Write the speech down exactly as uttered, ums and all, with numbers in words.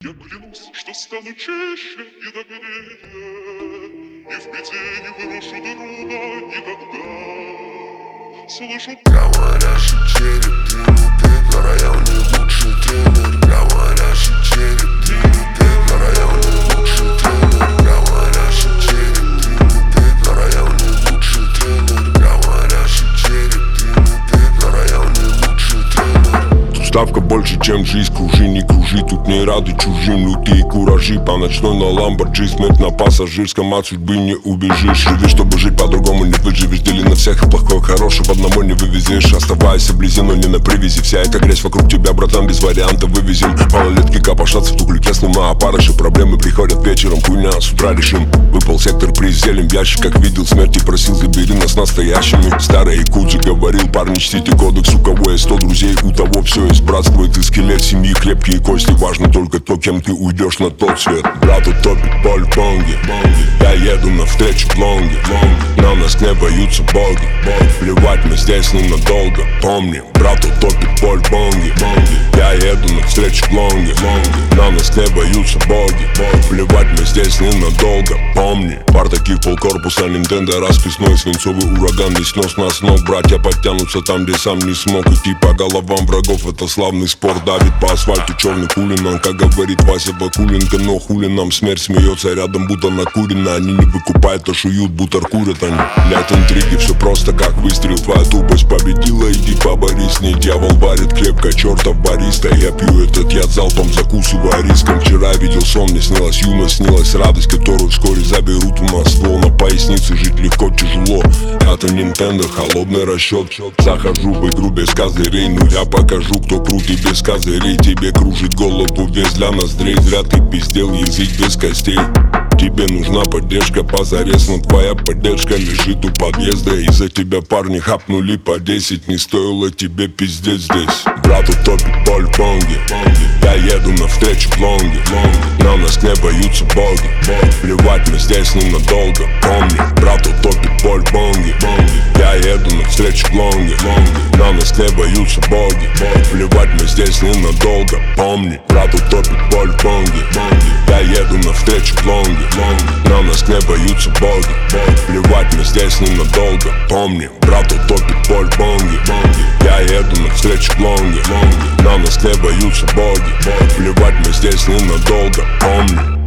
Я клянусь, что стану чище и добрее, и в беде не брошу друга никогда. Слышу, говорящий череп, двинутый на районе лучший тренер. Говорящий череп, двинутый на районе лучший тренер. Говорящий череп, двинутый на районе лучший тренер. Говорящий череп, двинутый на районе лучший тренер. Ставка больше, чем жизнь, кружи, не кружи. Тут не рады чужим, люты и куражи. По ночной на ламборджи, смерть на пассажирском. От судьбы не убежишь. Живи, чтобы жить, по-другому не выживешь. Дели на всех, и плохое, хорошее в одному не вывезешь. Оставайся вблизи, но не на привязи. Вся эта грязь вокруг тебя, братан, без варианта вывезем. Малолетки копошатся в тугляке, сломая опарыши. Проблемы приходят вечером, хуйня, с утра решим. Выпал сектор, приз зелень в ящиках. Видел смерть и просил, забери нас настоящими. Старый Куджи говорил, парни, чтите кодекс. У кого есть сто друзей, у того все есть братство. И ты скелет семьи, крепкие кости. Важно только то, кем ты уйдешь на тот свет. Брат утопит боль в бонге. Я еду навстречу в лонге. На нас не боются боги. Плевать, мы здесь ненадолго. Помни, брат утопит боль в бонге. Я еду навстречу в лонге. На нас не боются боги. Плевать, мы здесь ненадолго. Помни, пар таких полкорпуса Nintendo. Расписной свинцовый ураган не снес нас ног. Братья подтянутся там, где сам не смог. Идти по головам врагов, это славный спорт. Давит по асфальту черный хулинан, как говорит Вася Бакуленко. Но хули нам смерть смеется рядом, будто накурено. Они не выкупают, а шуют, бутер курят они. Нет интриги, все просто как выстрел. Твоя тупость победила, иди поборись с ней. Дьявол варит крепко, чертов бариста. Я пью этот яд залпом, закусывая риском. Вчера видел сон, мне снилась юность, снилась радость, которую вскоре заберут у нас. Ствол на пояснице, жить легко, тяжело. Это Nintendo, холодный расчет. Захожу в игру без козырей, ну я покажу, кто крут и без козырей. Тебе кружит голову весь для ноздрей. Зря ты пиздел, язык без костей. Тебе нужна поддержка позарез, но твоя поддержка лежит у подъезда. Из-за тебя парни хапнули по десять, не стоило тебе пиздеть здесь. Брат утопит боль в бонге. Я еду навстречу в лонге. На нас не боются боги. Плевать, мы здесь ненадолго. Помни, брат утопит боль в бонге. Я еду навстречу в лонге. На нас не боются боги. Плевать, мы здесь ненадолго. Помни, брат утопит боль в бонге. Я еду навстречу в лонге. На нас не боются боги. Плевать, мы здесь ненадолго. Помни, брат утопит боль в бонге. Я еду навстречу в лонге. На нас не боются боги. Плевать, мы здесь ненадолго. Помни.